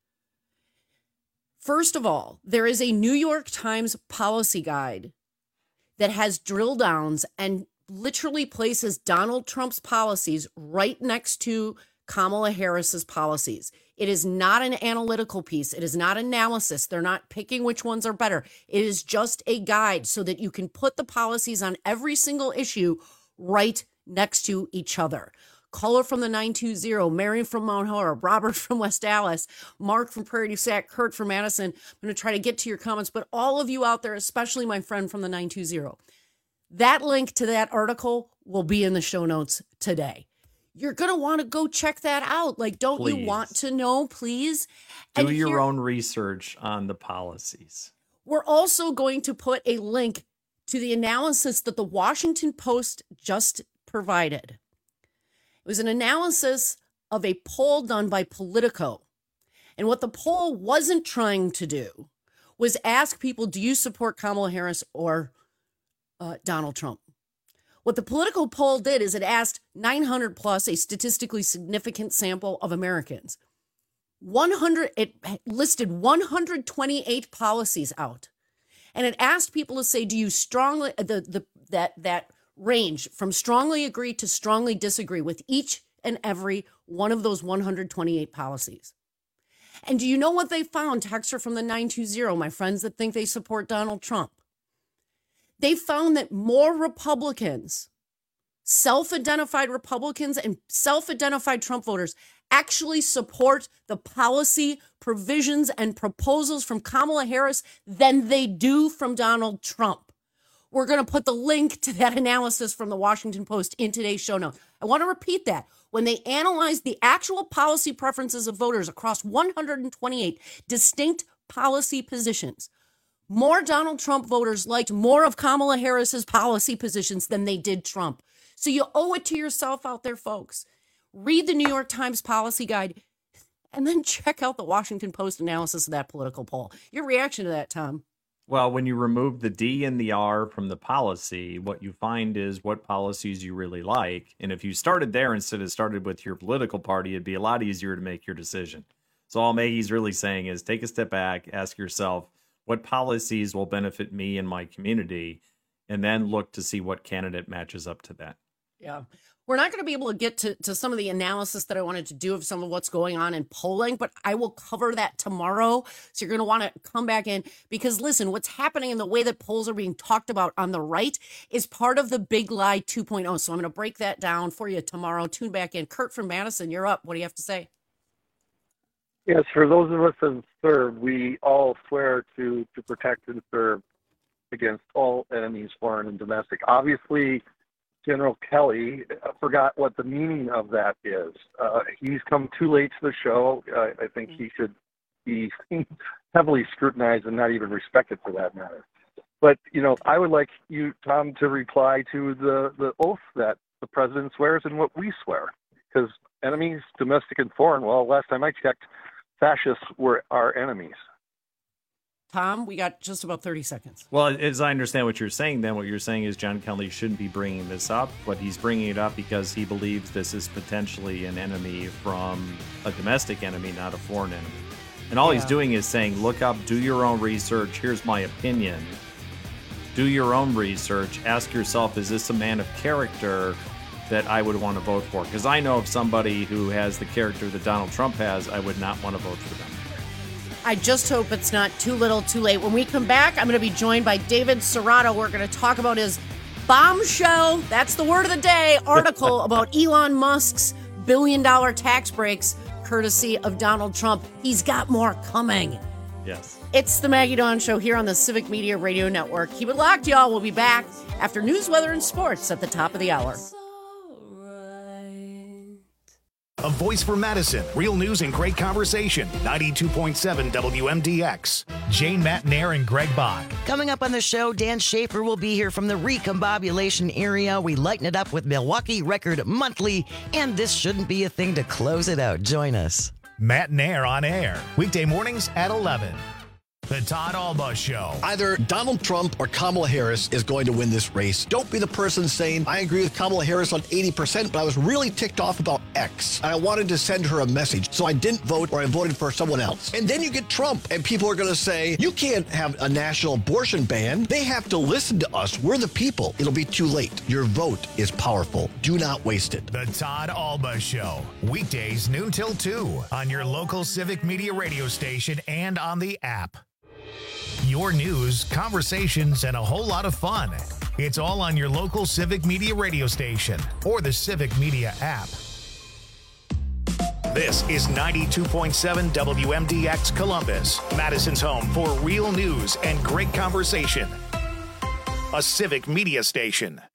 First of all, there is a New York Times policy guide that has drill downs and literally places Donald Trump's policies right next to Kamala Harris's policies. It is not an analytical piece. It is not analysis. They're not picking which ones are better. It is just a guide so that you can put the policies on every single issue right next to each other. Caller from the nine two zero, Marion from Mount Horeb, Robert from West Dallas, Mark from Prairie du Sac, Kurt from Madison. I'm going to try to get to your comments, but all of you out there, especially my friend from the nine two zero, that link to that article will be in the show notes today. You're going to want to go check that out. Like, don't please. You want to know, please? Do and your here, own research on the policies. We're also going to put a link to the analysis that the Washington Post just provided. It was an analysis of a poll done by Politico. And what the poll wasn't trying to do was ask people, do you support Kamala Harris or uh, Donald Trump? What the Politico poll did is it asked nine hundred plus, a statistically significant sample of Americans. one hundred, it listed one hundred twenty-eight policies out. And it asked people to say, do you strongly, the, the that that range from strongly agree to strongly disagree with each and every one of those one hundred twenty-eight policies. And do you know what they found, Texter from the nine two zero, my friends that think they support Donald Trump? They found that more Republicans, self-identified Republicans and self-identified Trump voters, actually support the policy provisions and proposals from Kamala Harris than they do from Donald Trump. We're going to put the link to that analysis from the Washington Post in today's show notes. I want to repeat that. When they analyzed the actual policy preferences of voters across one hundred twenty-eight distinct policy positions, more Donald Trump voters liked more of Kamala Harris's policy positions than they did Trump. So you owe it to yourself out there, folks. Read the New York Times policy guide and then check out the Washington Post analysis of that political poll. Your reaction to that, Tom? Well, when you remove the D and the R from the policy, what you find is what policies you really like. And if you started there instead of started with your political party, it'd be a lot easier to make your decision. So all Maggie's really saying is take a step back, ask yourself, what policies will benefit me and my community, and then look to see what candidate matches up to that. Yeah. We're not going to be able to get to, to some of the analysis that I wanted to do of some of what's going on in polling, but I will cover that tomorrow. So you're going to want to come back in because, listen, what's happening in the way that polls are being talked about on the right is part of the big lie two point oh. So I'm going to break that down for you tomorrow. Tune back in. Kurt from Madison, you're up. What do you have to say? Yes, for those of us that serve, we all swear to, to protect and serve against all enemies, foreign and domestic. Obviously, General Kelly forgot what the meaning of that is. Uh, he's come too late to the show. Uh, I think he should be heavily scrutinized and not even respected for that matter. But, you know, I would like you, Tom, to reply to the, the oath that the president swears and what we swear. Because enemies, domestic and foreign, well, last time I checked, fascists were our enemies. Tom, we got just about thirty seconds. Well, as I understand what you're saying, then what you're saying is John Kelly shouldn't be bringing this up, but he's bringing it up because he believes this is potentially an enemy from a domestic enemy, not a foreign enemy. And all yeah. he's doing is saying, look up, do your own research. Here's my opinion. Do your own research. Ask yourself, is this a man of character that I would want to vote for? Because I know of somebody who has the character that Donald Trump has, I would not want to vote for them. I just hope it's not too little too late. When we come back, I'm going to be joined by David Serrata. We're going to talk about his bombshell, that's the word of the day, article about Elon Musk's billion dollar tax breaks courtesy of Donald Trump. He's got more coming. Yes. It's the Maggie Dawn Show here on the Civic Media Radio Network. Keep it locked, y'all. We'll be back after news, weather, and sports at the top of the hour. A voice for Madison. Real news and great conversation. ninety-two point seven W M D X. Jane Matnair and Greg Bach. Coming up on the show, Dan Schaefer will be here from the recombobulation area. We lighten it up with Milwaukee Record Monthly, and this shouldn't be a thing to close it out. Join us. Matnair on air. Weekday mornings at eleven. The Todd Alba Show. Either Donald Trump or Kamala Harris is going to win this race. Don't be the person saying, I agree with Kamala Harris on eighty percent, but I was really ticked off about X. And I wanted to send her a message, so I didn't vote or I voted for someone else. And then you get Trump, and people are going to say, you can't have a national abortion ban. They have to listen to us. We're the people. It'll be too late. Your vote is powerful. Do not waste it. The Todd Alba Show. Weekdays noon till two on your local Civic Media radio station and on the app. Your news, conversations, and a whole lot of fun. It's all on your local Civic Media radio station or the Civic Media app. This is ninety-two point seven W M D X Columbus, Madison's home for real news and great conversation. A Civic Media station.